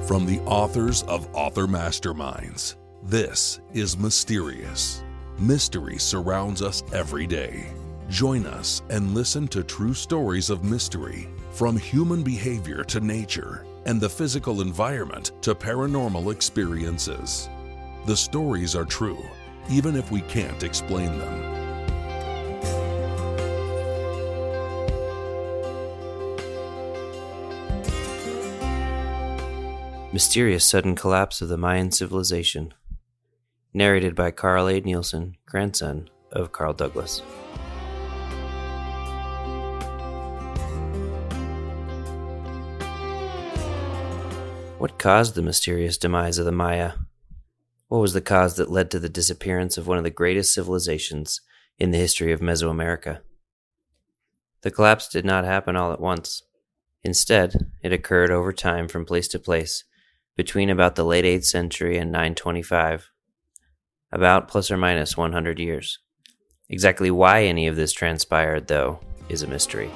From the authors of Author Masterminds, this is Mysterious. Mystery surrounds us every day. Join us and listen to true stories of mystery, from human behavior to nature, and the physical environment to paranormal experiences. The stories are true, even if we can't explain them. Mysterious Sudden Collapse of the Mayan Civilization. Narrated by Carl A. Nielsen, grandson of Carl Douglas. What caused the mysterious demise of the Maya? What was the cause that led to the disappearance of one of the greatest civilizations in the history of Mesoamerica? The collapse did not happen all at once. Instead, it occurred over time from place to place, between about the late 8th century and 925, about plus or minus 100 years. Exactly why any of this transpired, though, is a mystery.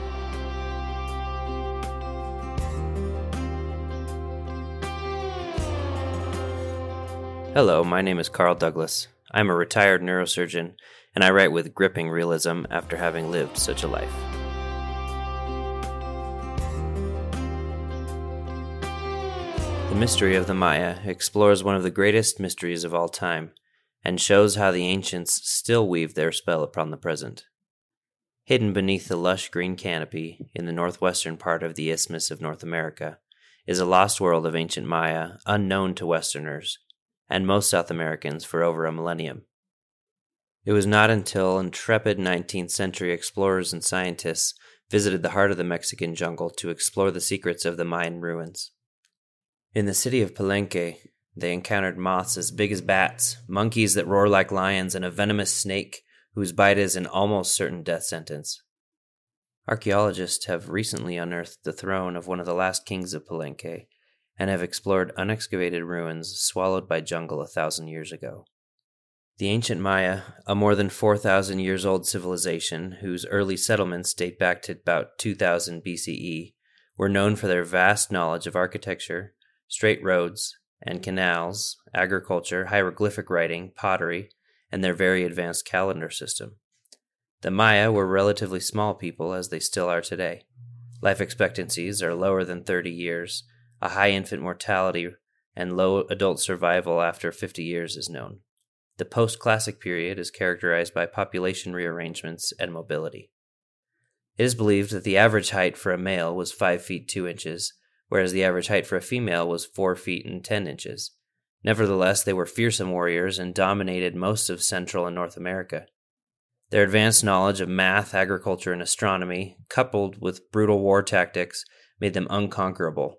Hello, my name is Carl Douglas. I'm a retired neurosurgeon, and I write with gripping realism after having lived such a life. The mystery of the Maya explores one of the greatest mysteries of all time, and shows how the ancients still weave their spell upon the present. Hidden beneath the lush green canopy in the northwestern part of the Isthmus of North America is a lost world of ancient Maya unknown to Westerners, and most South Americans for over a millennium. It was not until intrepid 19th century explorers and scientists visited the heart of the Mexican jungle to explore the secrets of the Mayan ruins. In the city of Palenque, they encountered moths as big as bats, monkeys that roar like lions, and a venomous snake whose bite is an almost certain death sentence. Archaeologists have recently unearthed the throne of one of the last kings of Palenque, and have explored unexcavated ruins swallowed by jungle 1,000 years ago. The ancient Maya, a more than 4,000 years old civilization whose early settlements date back to about 2000 BCE, were known for their vast knowledge of architecture, straight roads and canals, agriculture, hieroglyphic writing, pottery, and their very advanced calendar system. The Maya were relatively small people, as they still are today. Life expectancies are lower than 30 years, a high infant mortality, and low adult survival after 50 years is known. The post-classic period is characterized by population rearrangements and mobility. It is believed that the average height for a male was 5 feet 2 inches, whereas the average height for a female was 4 feet and 10 inches. Nevertheless, they were fearsome warriors and dominated most of Central and North America. Their advanced knowledge of math, agriculture, and astronomy, coupled with brutal war tactics, made them unconquerable.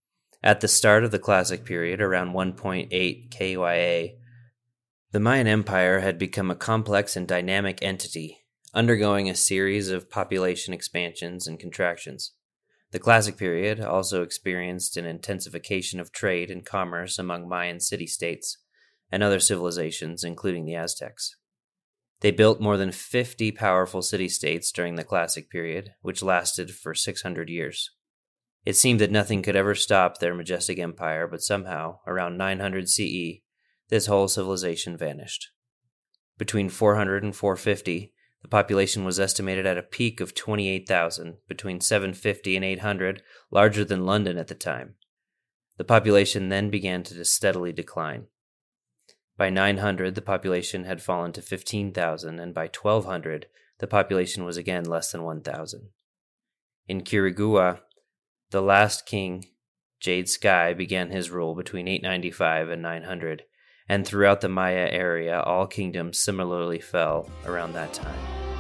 At the start of the Classic period, around 1.8 KYA, the Mayan Empire had become a complex and dynamic entity, undergoing a series of population expansions and contractions. The Classic period also experienced an intensification of trade and commerce among Mayan city-states and other civilizations, including the Aztecs. They built more than 50 powerful city-states during the Classic period, which lasted for 600 years. It seemed that nothing could ever stop their majestic empire, but somehow, around 900 CE, this whole civilization vanished. Between 400 and 450, the population was estimated at a peak of 28,000, between 750 and 800, larger than London at the time. The population then began to steadily decline. By 900, the population had fallen to 15,000, and by 1200, the population was again less than 1,000. In Quirigua, the last king, Jade Sky, began his rule between 895 and 900, and throughout the Maya area, all kingdoms similarly fell around that time.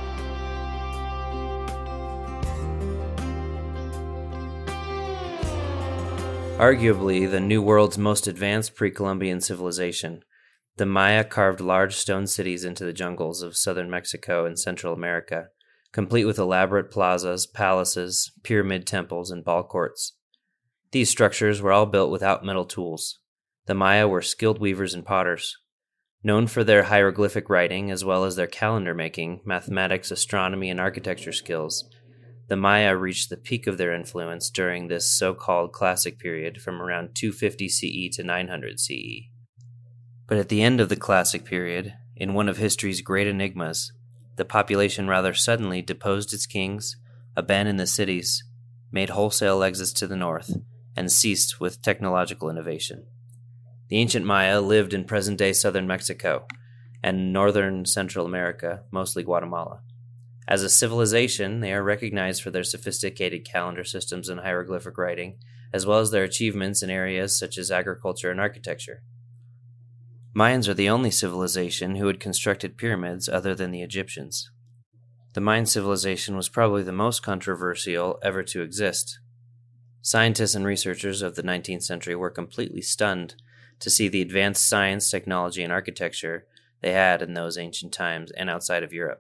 Arguably the New World's most advanced pre-Columbian civilization, the Maya carved large stone cities into the jungles of southern Mexico and Central America, complete with elaborate plazas, palaces, pyramid temples, and ball courts. These structures were all built without metal tools. The Maya were skilled weavers and potters. Known for their hieroglyphic writing as well as their calendar making, mathematics, astronomy, and architecture skills, The Maya reached the peak of their influence during this so-called classic period from around 250 CE to 900 CE. But at the end of the classic period, in one of history's great enigmas, the population rather suddenly deposed its kings, abandoned the cities, made wholesale exits to the north, and ceased with technological innovation. The ancient Maya lived in present-day southern Mexico and northern Central America, mostly Guatemala. As a civilization, they are recognized for their sophisticated calendar systems and hieroglyphic writing, as well as their achievements in areas such as agriculture and architecture. Mayans are the only civilization who had constructed pyramids other than the Egyptians. The Mayan civilization was probably the most controversial ever to exist. Scientists and researchers of the 19th century were completely stunned to see the advanced science, technology, and architecture they had in those ancient times and outside of Europe.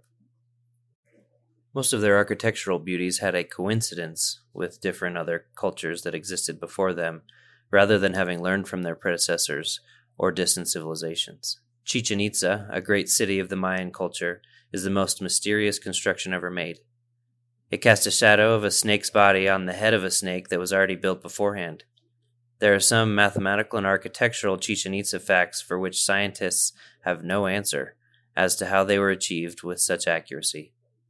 Most of their architectural beauties had a coincidence with different other cultures that existed before them, rather than having learned from their predecessors or distant civilizations. Chichen Itza, a great city of the Mayan culture, is the most mysterious construction ever made. It cast a shadow of a snake's body on the head of a snake that was already built beforehand. There are some mathematical and architectural Chichen Itza facts for which scientists have no answer as to how they were achieved with such accuracy.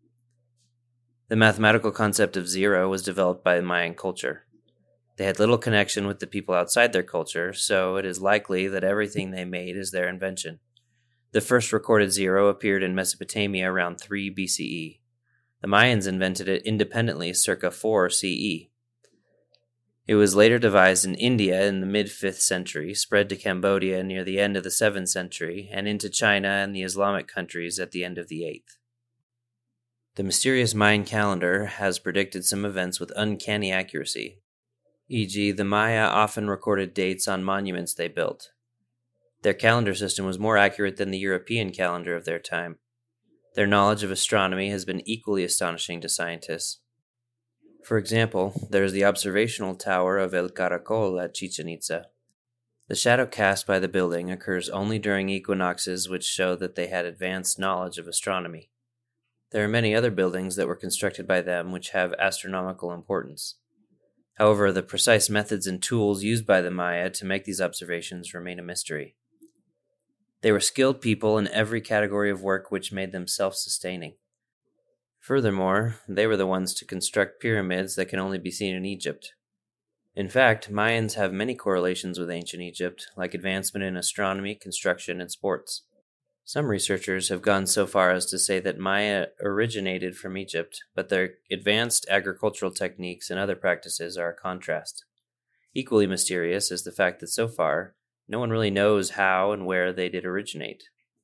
The mathematical concept of zero was developed by the Mayan culture. They had little connection with the people outside their culture, so it is likely that everything they made is their invention. The first recorded zero appeared in Mesopotamia around 3 BCE. The Mayans invented it independently circa 4 CE. It was later devised in India in the mid-5th century, spread to Cambodia near the end of the 7th century, and into China and the Islamic countries at the end of the 8th. The mysterious Mayan calendar has predicted some events with uncanny accuracy. E.g., the Maya often recorded dates on monuments they built. Their calendar system was more accurate than the European calendar of their time. Their knowledge of astronomy has been equally astonishing to scientists. For example, there is the observational tower of El Caracol at Chichen Itza. The shadow cast by the building occurs only during equinoxes, which show that they had advanced knowledge of astronomy. There are many other buildings that were constructed by them which have astronomical importance. However, the precise methods and tools used by the Maya to make these observations remain a mystery. They were skilled people in every category of work which made them self-sustaining. Furthermore, they were the ones to construct pyramids that can only be seen in Egypt. In fact, Mayans have many correlations with ancient Egypt, like advancement in astronomy, construction, and sports. Some researchers have gone so far as to say that Maya originated from Egypt, but their advanced agricultural techniques and other practices are a contrast. Equally mysterious is the fact that so far, no one really knows how and where they did originate.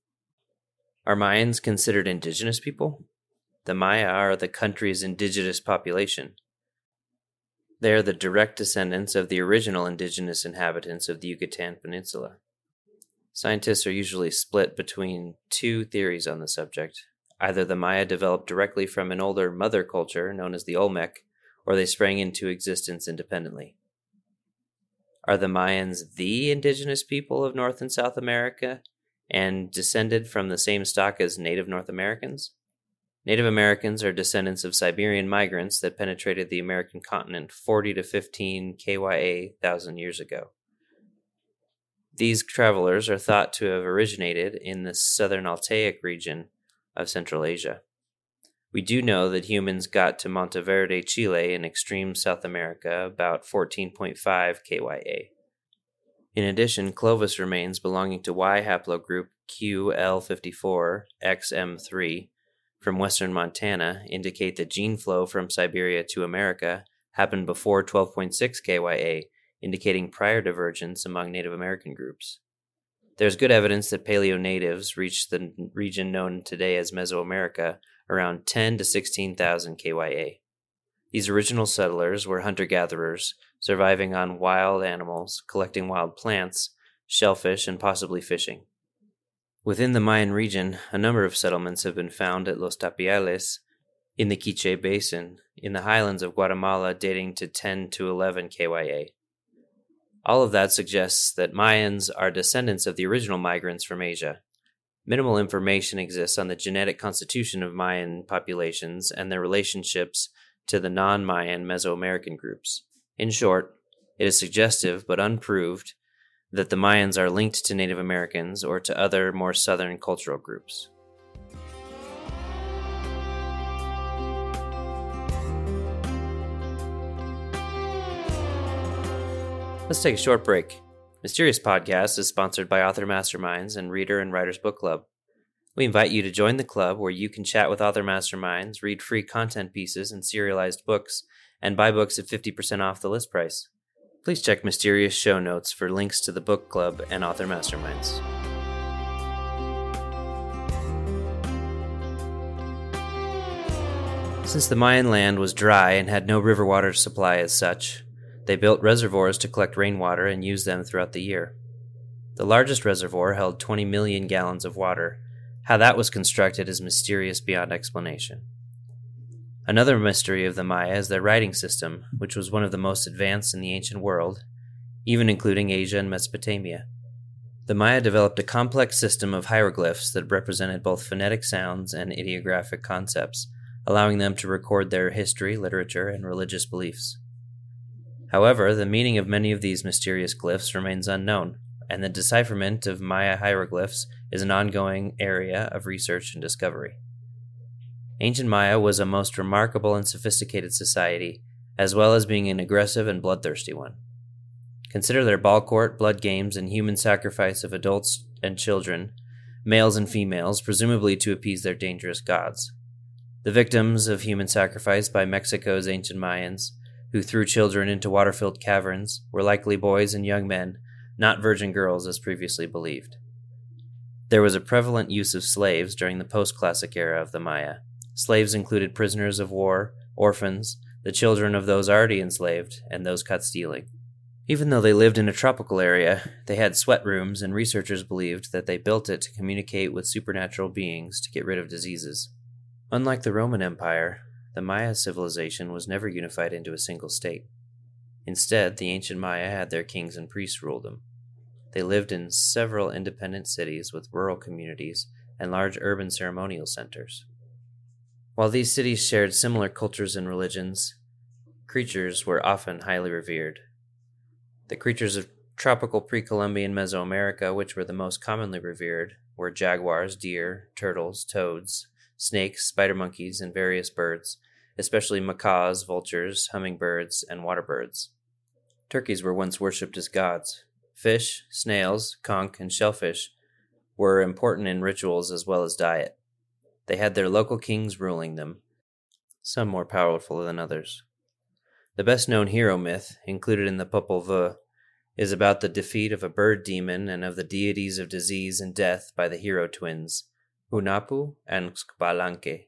Are Mayans considered indigenous people? The Maya are the country's indigenous population. They are the direct descendants of the original indigenous inhabitants of the Yucatan Peninsula. Scientists are usually split between two theories on the subject. Either the Maya developed directly from an older mother culture known as the Olmec, or they sprang into existence independently. Are the Mayans the indigenous people of North and South America and descended from the same stock as Native North Americans? Native Americans are descendants of Siberian migrants that penetrated the American continent 40 to 15 KYA thousand years ago. These travelers are thought to have originated in the southern Altaic region of Central Asia. We do know that humans got to Monteverde, Chile in extreme South America about 14.5 KYA. In addition, Clovis remains belonging to Y haplogroup QL54XM3 from western Montana indicate that gene flow from Siberia to America happened before 12.6 KYA, indicating prior divergence among Native American groups. There's good evidence that paleo-natives reached the region known today as Mesoamerica around 10 to 16,000 KYA. These original settlers were hunter-gatherers, surviving on wild animals, collecting wild plants, shellfish, and possibly fishing. Within the Mayan region, a number of settlements have been found at Los Tapiales, in the Quiche Basin, in the highlands of Guatemala dating to 10 to 11 KYA. All of that suggests that Mayans are descendants of the original migrants from Asia. Minimal information exists on the genetic constitution of Mayan populations and their relationships to the non-Mayan Mesoamerican groups. In short, it is suggestive but unproved that the Mayans are linked to Native Americans or to other more southern cultural groups. Let's take a short break. Mysterious Podcast is sponsored by Author Masterminds and Reader and Writers Book Club. We invite you to join the club where you can chat with Author Masterminds, read free content pieces and serialized books, and buy books at 50% off the list price. Please check Mysterious show notes for links to the book club and Author Masterminds. Since the Mayan land was dry and had no river water supply as such, they built reservoirs to collect rainwater and use them throughout the year. The largest reservoir held 20 million gallons of water. How that was constructed is mysterious beyond explanation. Another mystery of the Maya is their writing system, which was one of the most advanced in the ancient world, even including Asia and Mesopotamia. The Maya developed a complex system of hieroglyphs that represented both phonetic sounds and ideographic concepts, allowing them to record their history, literature, and religious beliefs. However, the meaning of many of these mysterious glyphs remains unknown, and the decipherment of Maya hieroglyphs is an ongoing area of research and discovery. Ancient Maya was a most remarkable and sophisticated society, as well as being an aggressive and bloodthirsty one. Consider their ball court, blood games, and human sacrifice of adults and children, males and females, presumably to appease their dangerous gods. The victims of human sacrifice by Mexico's ancient Mayans, who threw children into water-filled caverns, were likely boys and young men, not virgin girls as previously believed. There was a prevalent use of slaves during the post-classic era of the Maya. Slaves included prisoners of war, orphans, the children of those already enslaved, and those caught stealing. Even though they lived in a tropical area, they had sweat rooms, and researchers believed that they built it to communicate with supernatural beings to get rid of diseases. Unlike the Roman Empire, the Maya civilization was never unified into a single state. Instead, the ancient Maya had their kings and priests rule them. They lived in several independent cities with rural communities and large urban ceremonial centers. While these cities shared similar cultures and religions, creatures were often highly revered. The creatures of tropical pre-Columbian Mesoamerica, which were the most commonly revered, were jaguars, deer, turtles, toads, snakes, spider monkeys, and various birds, especially macaws, vultures, hummingbirds, and water birds. Turkeys were once worshipped as gods. Fish, snails, conch, and shellfish were important in rituals as well as diet. They had their local kings ruling them, some more powerful than others. The best-known hero myth, included in the Popol Vuh, is about the defeat of a bird demon and of the deities of disease and death by the hero twins, Hunahpu and Xbalanque.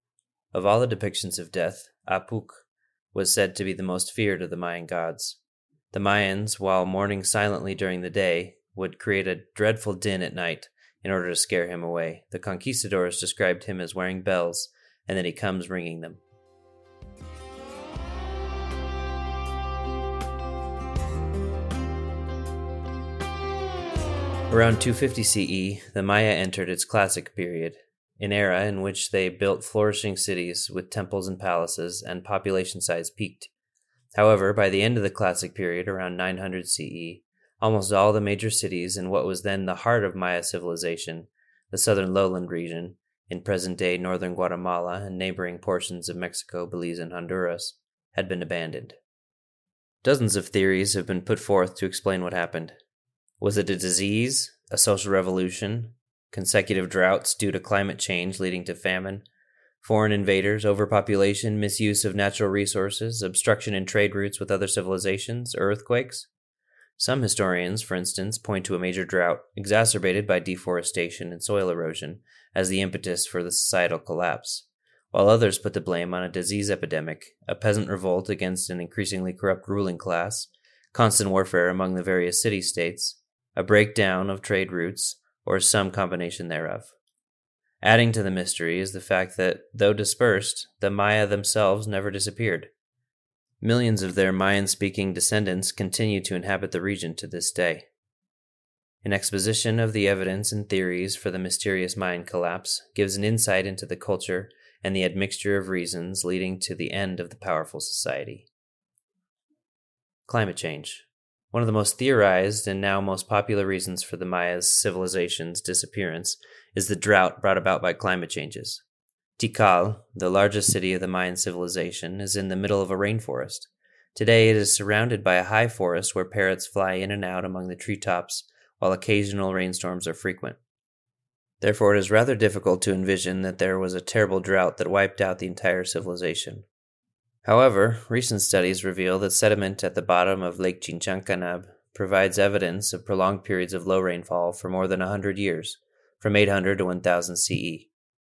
Of all the depictions of death, Apuk was said to be the most feared of the Mayan gods. The Mayans, while mourning silently during the day, would create a dreadful din at night in order to scare him away. The conquistadors described him as wearing bells, and that he comes ringing them. Around 250 CE, the Maya entered its classic period, an era in which they built flourishing cities with temples and palaces, and population size peaked. However, by the end of the classic period, around 900 CE, almost all the major cities in what was then the heart of Maya civilization, the southern lowland region, in present-day northern Guatemala and neighboring portions of Mexico, Belize, and Honduras, had been abandoned. Dozens of theories have been put forth to explain what happened. Was it a disease, a social revolution, consecutive droughts due to climate change leading to famine, foreign invaders, overpopulation, misuse of natural resources, obstruction in trade routes with other civilizations, or earthquakes? Some historians, for instance, point to a major drought, exacerbated by deforestation and soil erosion, as the impetus for the societal collapse, while others put the blame on a disease epidemic, a peasant revolt against an increasingly corrupt ruling class, constant warfare among the various city-states, a breakdown of trade routes, or some combination thereof. Adding to the mystery is the fact that, though dispersed, the Maya themselves never disappeared. Millions of their Mayan-speaking descendants continue to inhabit the region to this day. An exposition of the evidence and theories for the mysterious Mayan collapse gives an insight into the culture and the admixture of reasons leading to the end of the powerful society. Climate change. One of the most theorized and now most popular reasons for the Maya's civilization's disappearance is the drought brought about by climate changes. Tikal, the largest city of the Mayan civilization, is in the middle of a rainforest. Today it is surrounded by a high forest where parrots fly in and out among the treetops, while occasional rainstorms are frequent. Therefore, it is rather difficult to envision that there was a terrible drought that wiped out the entire civilization. However, recent studies reveal that sediment at the bottom of Lake Chinchacanab provides evidence of prolonged periods of low rainfall for more than 100 years, from 800 to 1000 CE.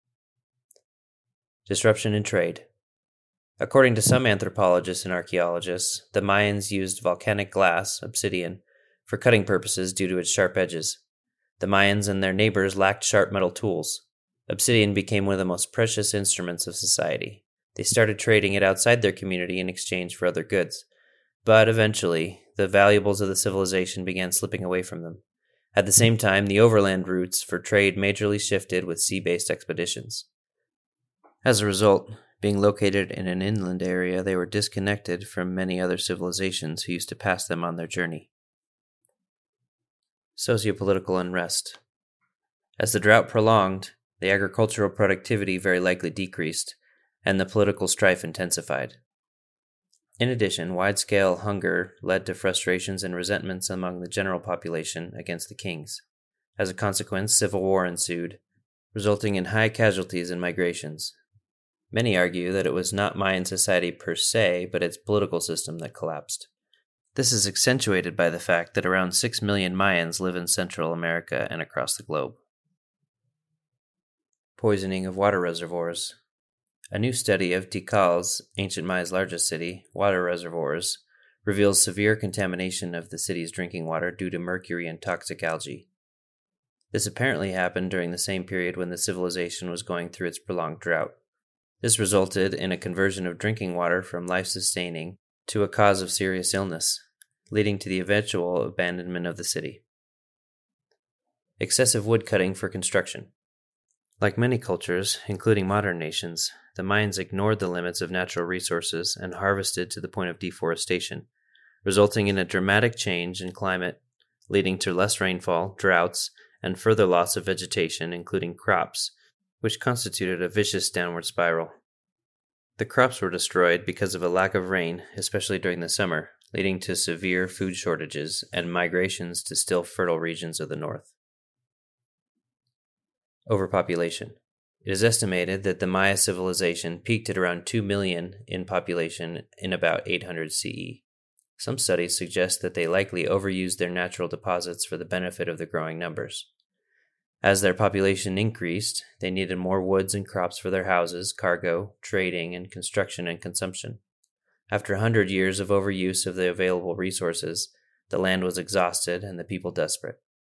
Disruption in trade. According to some anthropologists and archaeologists, the Mayans used volcanic glass, obsidian, for cutting purposes due to its sharp edges. The Mayans and their neighbors lacked sharp metal tools. Obsidian became one of the most precious instruments of society. They started trading it outside their community in exchange for other goods. But eventually, the valuables of the civilization began slipping away from them. At the same time, the overland routes for trade majorly shifted with sea-based expeditions. As a result, being located in an inland area, they were disconnected from many other civilizations who used to pass them on their journey. Sociopolitical unrest. As the drought prolonged, the agricultural productivity very likely decreased, and the political strife intensified. In addition, wide-scale hunger led to frustrations and resentments among the general population against the kings. As a consequence, civil war ensued, resulting in high casualties and migrations. Many argue that it was not Mayan society per se, but its political system that collapsed. This is accentuated by the fact that around 6 million Mayans live in Central America and across the globe. Poisoning of water reservoirs. A new study of Tikal's, ancient Maya's largest city, water reservoirs, reveals severe contamination of the city's drinking water due to mercury and toxic algae. This apparently happened during the same period when the civilization was going through its prolonged drought. This resulted in a conversion of drinking water from life-sustaining to a cause of serious illness, leading to the eventual abandonment of the city. Excessive wood cutting for construction. Like many cultures, including modern nations, the Mayans ignored the limits of natural resources and harvested to the point of deforestation, resulting in a dramatic change in climate, leading to less rainfall, droughts, and further loss of vegetation, including crops, which constituted a vicious downward spiral. The crops were destroyed because of a lack of rain, especially during the summer, leading to severe food shortages and migrations to still fertile regions of the north. Overpopulation. It is estimated that the Maya civilization peaked at around 2 million in population in about 800 CE. Some studies suggest that they likely overused their natural deposits for the benefit of the growing numbers. As their population increased, they needed more woods and crops for their houses, cargo, trading, and construction and consumption. After 100 years of overuse of the available resources, the land was exhausted and the people desperate.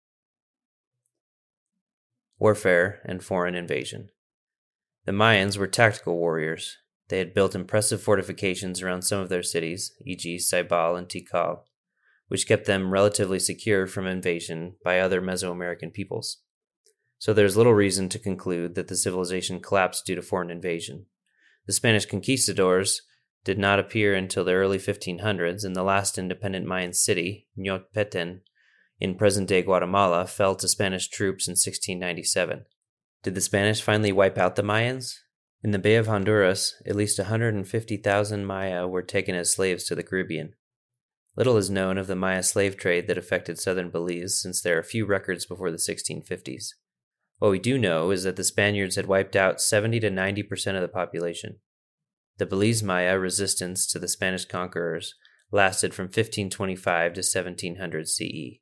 Warfare and foreign invasion. The Mayans were tactical warriors. They had built impressive fortifications around some of their cities, e.g. Saibal and Tikal, which kept them relatively secure from invasion by other Mesoamerican peoples. So there's little reason to conclude that the civilization collapsed due to foreign invasion. The Spanish conquistadors did not appear until the early 1500s, and the last independent Mayan city, Ñotpeten, in present-day Guatemala, fell to Spanish troops in 1697. Did the Spanish finally wipe out the Mayans? In the Bay of Honduras, at least 150,000 Maya were taken as slaves to the Caribbean. Little is known of the Maya slave trade that affected southern Belize, since there are few records before the 1650s. What we do know is that the Spaniards had wiped out 70 to 90% of the population. The Belize Maya resistance to the Spanish conquerors lasted from 1525 to 1700 CE.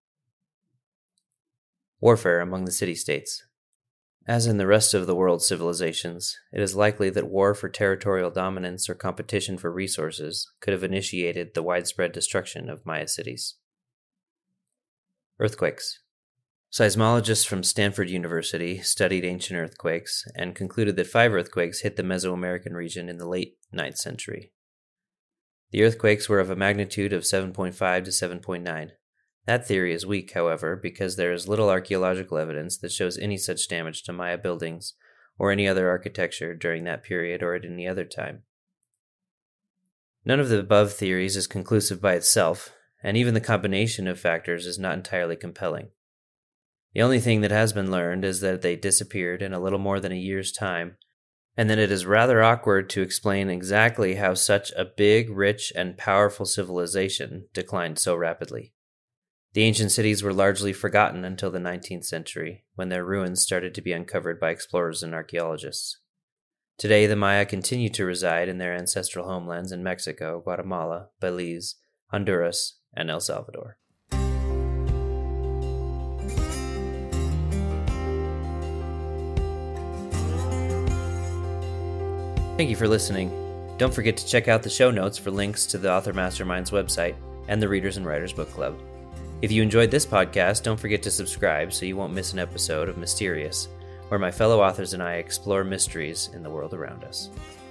Warfare among the city-states. As in the rest of the world's civilizations, it is likely that war for territorial dominance or competition for resources could have initiated the widespread destruction of Maya cities. Earthquakes. Seismologists from Stanford University studied ancient earthquakes and concluded that 5 earthquakes hit the Mesoamerican region in the late 9th century. The earthquakes were of a magnitude of 7.5 to 7.9. That theory is weak, however, because there is little archaeological evidence that shows any such damage to Maya buildings or any other architecture during that period or at any other time. None of the above theories is conclusive by itself, and even the combination of factors is not entirely compelling. The only thing that has been learned is that they disappeared in a little more than a year's time, and that it is rather awkward to explain exactly how such a big, rich, and powerful civilization declined so rapidly. The ancient cities were largely forgotten until the 19th century, when their ruins started to be uncovered by explorers and archaeologists. Today, the Maya continue to reside in their ancestral homelands in Mexico, Guatemala, Belize, Honduras, and El Salvador. Thank you for listening. Don't forget to check out the show notes for links to the Author Mastermind's website and the Readers and Writers Book Club. If you enjoyed this podcast, don't forget to subscribe so you won't miss an episode of Mysterious, where my fellow authors and I explore mysteries in the world around us.